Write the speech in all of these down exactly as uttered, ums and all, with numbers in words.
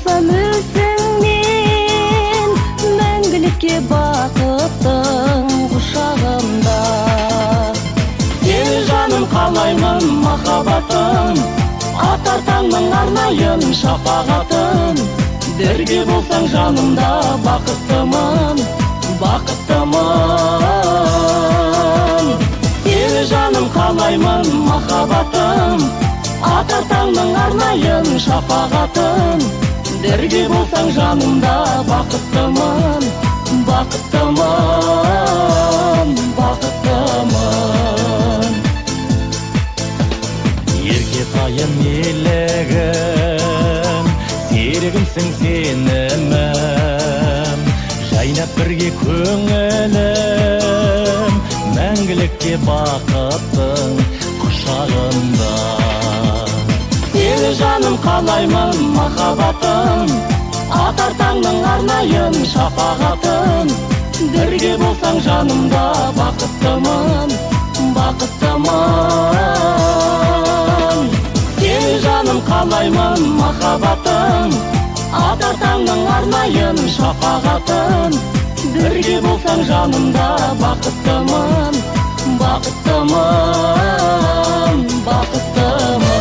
болсам өзіңмен, мәңгілікке бақыттың құшағында. Сені жаным қалаймын махаббатым, атар таңның арнайын шапағатын. Бірге болсаң жанымда бақыттымын, бақыттымын. Сені жаным қалаймын махаббатым, атар таңның арнайын шапағатын. Бірге болсаң жанымда бақыттымын, бақыттымын, бақыттымын. Ерке қайын елігім, серігімсің сенімім, жайнап бірге көңілім, мәңгілікке бақыттың құшағында. Сені жаным қалаймын махаббатым, атар таңның арнайын шапағатын. Бірге болсаң жанымда бақыттымын, бақыттымын. Сені жаным қалаймын махаббатым, атар таңның арнайын шапағатын. Бірге болсаң жанымда бақыттымын, бақыттымын, бақыттымын.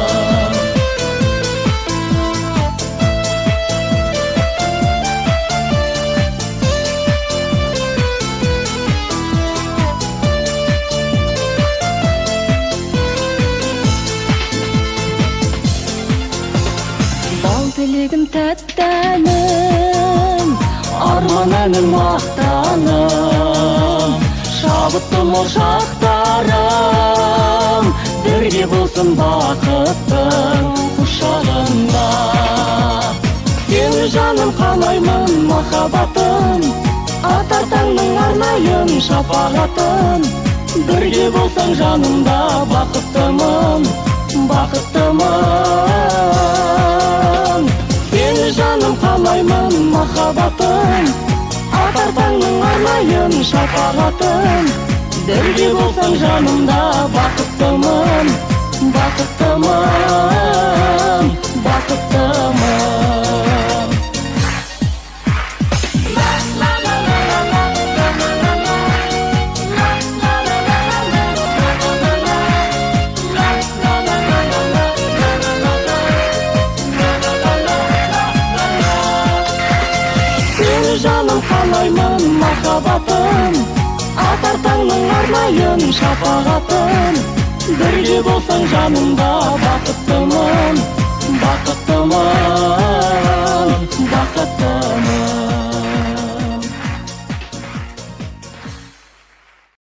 Тілегім тәттәнім, арман әнім мақтаным, шабыттым ол шақтарым. Бірге болсын бақыттың құшағында. Сені жаным қалаймын махаббатым, атар таңның арнайын шапағатын. Бірге болсаң жанымда бақыттымын, бақыттымын. Сені жаным қалаймын махаббатым, атар таңның арнайын шапағатын. Бірге болсаң жанымда бақыттымын, бақыттымын, бақыттымын. Жаным қалаймын махаббатым, атар таңның арнайын шапағатын. Бірге болсаң жанымда бақыттым.